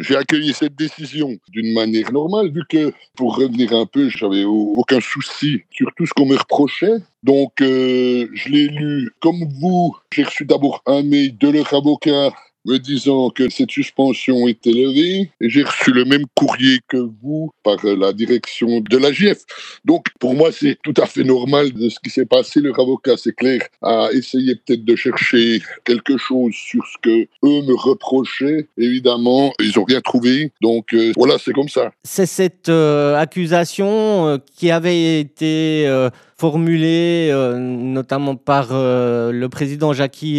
j'ai accueilli cette décision d'une manière normale, vu que, pour revenir un peu, j'avais aucun souci sur tout ce qu'on me reprochait. Donc, je l'ai lu comme vous. J'ai reçu d'abord un mail de leur avocat me disant que cette suspension était levée, et j'ai reçu le même courrier que vous par la direction de l'AJF. Donc, pour moi, c'est tout à fait normal de ce qui s'est passé. Leur avocat, c'est clair, a essayé peut-être de chercher quelque chose sur ce que eux me reprochaient. Évidemment, ils n'ont rien trouvé. Donc, voilà, c'est comme ça. C'est cette accusation qui avait été formulée notamment par le président Jackie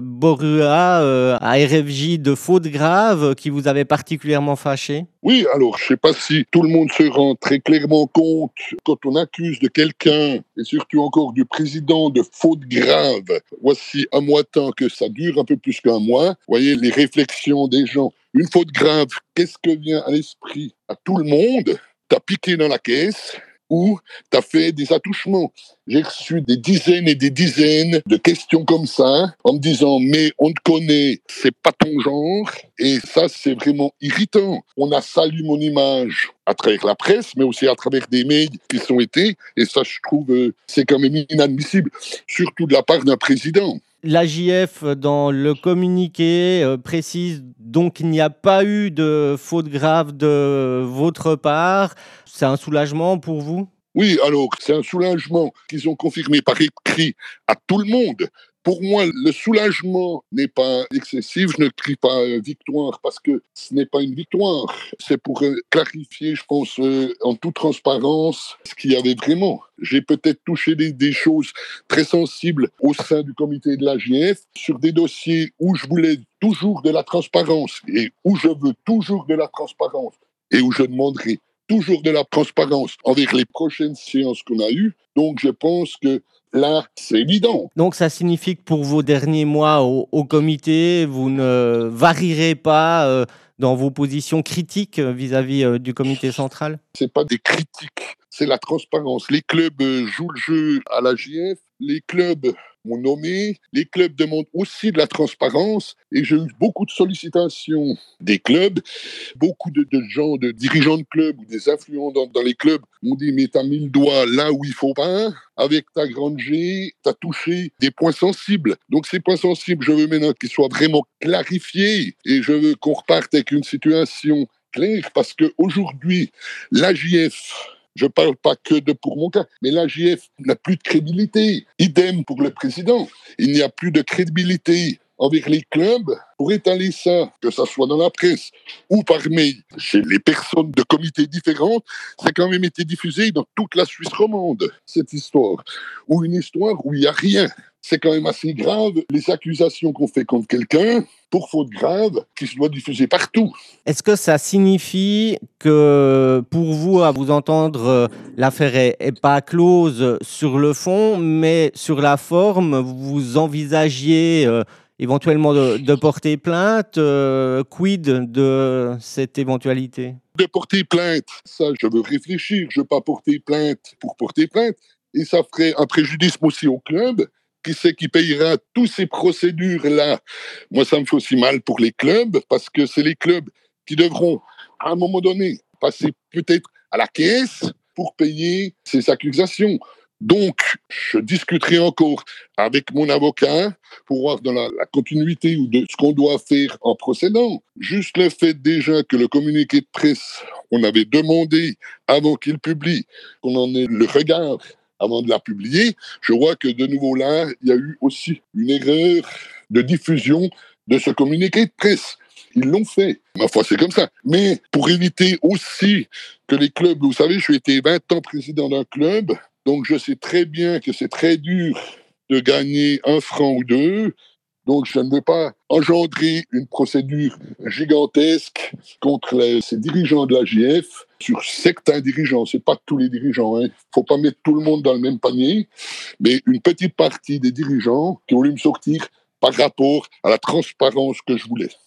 Borua à RFJ de faute grave qui vous avait particulièrement fâché? Oui, alors, je ne sais pas si tout le monde se rend très clairement compte, quand on accuse de quelqu'un, et surtout encore du président, de faute grave, voici un mois de temps que ça dure, un peu plus qu'un mois. Vous voyez les réflexions des gens. Une faute grave, qu'est-ce que vient à l'esprit à tout le monde? T'as piqué dans la caisse ou t'as fait des attouchements. J'ai reçu des dizaines et des dizaines de questions comme ça, en me disant « mais on te connaît, c'est pas ton genre ». Et ça, c'est vraiment irritant. On a sali mon image à travers la presse, mais aussi à travers des mails qui sont été. Et ça, je trouve, c'est quand même inadmissible, surtout de la part d'un président. L'AJF, dans le communiqué, précise donc qu'il n'y a pas eu de faute grave de votre part. C'est un soulagement pour vous? Oui, alors, c'est un soulagement qu'ils ont confirmé par écrit à tout le monde. Pour moi, le soulagement n'est pas excessif. Je ne crie pas victoire parce que ce n'est pas une victoire. C'est pour clarifier, je pense, en toute transparence, ce qu'il y avait vraiment. J'ai peut-être touché des choses très sensibles au sein du comité de l'AJF sur des dossiers où je voulais toujours de la transparence et où je veux toujours de la transparence et où je demanderai toujours de la transparence envers les prochaines séances qu'on a eues. Donc, je pense que là, c'est évident. Donc ça signifie que pour vos derniers mois au comité, vous ne varierez pas dans vos positions critiques vis-à-vis du comité central? C'est pas des critiques, c'est la transparence. Les clubs jouent le jeu à l'AJF, les clubs m'ont nommé, les clubs demandent aussi de la transparence, et j'ai eu beaucoup de sollicitations des clubs. Beaucoup de gens, de dirigeants de clubs ou des influents dans les clubs m'ont dit « mais t'as mis le doigt là où il faut pas, avec ta grande G, t'as touché des points sensibles ». Donc ces points sensibles, je veux maintenant qu'ils soient vraiment clarifiés, et je veux qu'on reparte avec une situation claire, parce qu'aujourd'hui, l'AJF, je ne parle pas que pour mon cas, mais l'AJF n'a plus de crédibilité. Idem pour le président. Il n'y a plus de crédibilité envers les clubs pour étaler ça, que ça soit dans la presse ou par mail, chez les personnes de comités différentes. Ça a quand même été diffusé dans toute la Suisse romande, cette histoire. Ou une histoire où il n'y a rien. C'est quand même assez grave, les accusations qu'on fait contre quelqu'un, pour faute grave, qui se doit diffuser partout. Est-ce que ça signifie que, pour vous, à vous entendre, l'affaire est pas close sur le fond, mais sur la forme, vous envisagiez éventuellement de porter plainte? Quid de cette éventualité? De porter plainte, ça, je veux réfléchir. Je ne veux pas porter plainte pour porter plainte. Et ça ferait un préjudice aussi au club. Qui c'est qui payera toutes ces procédures-là? Moi, ça me fait aussi mal pour les clubs, parce que c'est les clubs qui devront, à un moment donné, passer peut-être à la caisse pour payer ces accusations. Donc, je discuterai encore avec mon avocat pour voir dans la continuité ou de ce qu'on doit faire en procédant. Juste le fait déjà que le communiqué de presse, on avait demandé avant qu'il publie, qu'on en ait le regard avant de la publier, je vois que de nouveau là, il y a eu aussi une erreur de diffusion de ce communiqué de presse. Ils l'ont fait. Ma foi, c'est comme ça. Mais pour éviter aussi que les clubs, vous savez, je suis été 20 ans président d'un club, donc je sais très bien que c'est très dur de gagner 1 franc ou 2. Donc, je ne veux pas engendrer une procédure gigantesque contre ces dirigeants de l'AJF, sur certains dirigeants. Ce n'est pas tous les dirigeants. Il ne faut pas mettre tout le monde dans le même panier, mais une petite partie des dirigeants qui ont voulu me sortir par rapport à la transparence que je voulais.